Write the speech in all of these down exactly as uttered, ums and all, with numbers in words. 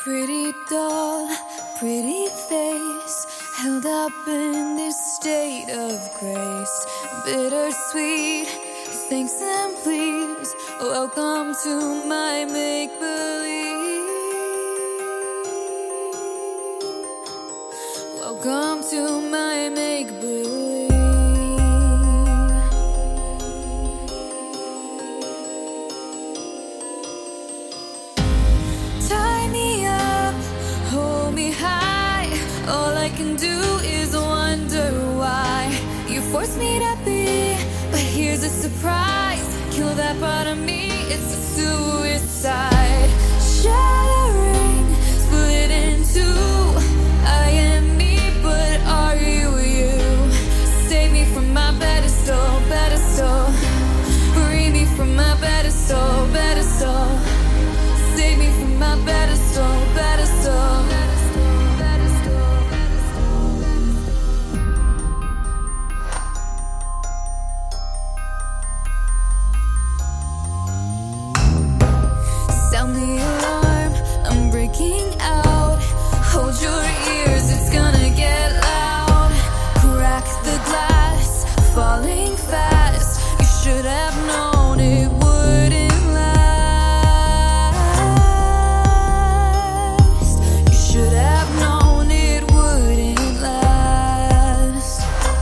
Pretty doll, pretty face, held up in this state of grace. Bittersweet, thanks and please. Welcome to my make-believe. Welcome to my make-believe. Tie me up, hold me high. All I can do is wonder why you forced me to be. But here's a surprise, kill that part of me, it's a suicide. Shattering, split in two. I am me, but are you you? Save me from my pedestal, pedestal. Free me from my pedestal, pedestal. Save me from my pedestal, pedestal. Sound the alarm, I'm breaking out. Hold your ears, it's gonna get loud. Crack the glass, falling fast. You should have known it wouldn't last. You should have known it wouldn't last.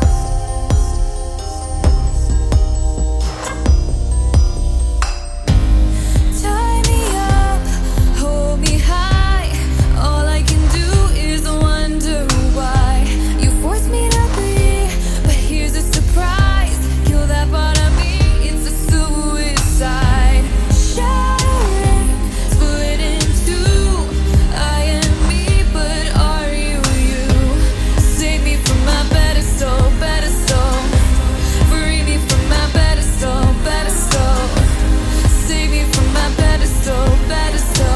Tie me up, hold me high. All I can do is wonder why you forced me to be. But here's a surprise, kill that part of me, it's a suicide. Shattering, split in two. I am me, but are you you? Save me from my pedestal, pedestal. Free me from my pedestal, pedestal. Save me from my pedestal, pedestal.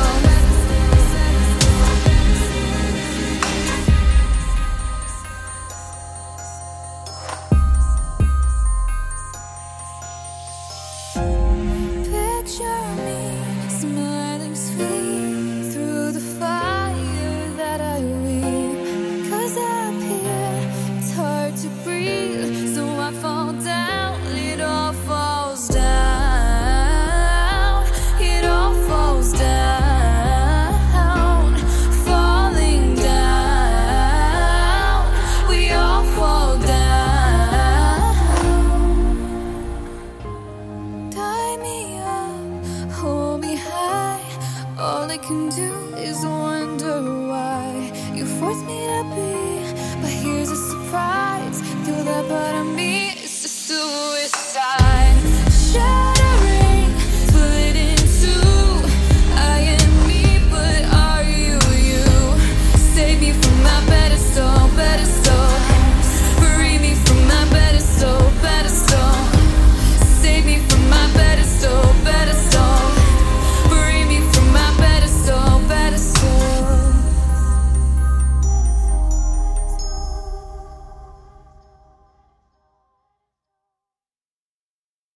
Picture me smiling sweet through the fire that I weep. 'Cause up here it's hard to breathe, so I fall down. It all falls down. It all falls down. Falling down. We all fall down. Tie me up, hold me high. All I can do is wonder why you forced me to be. But here's a surprise.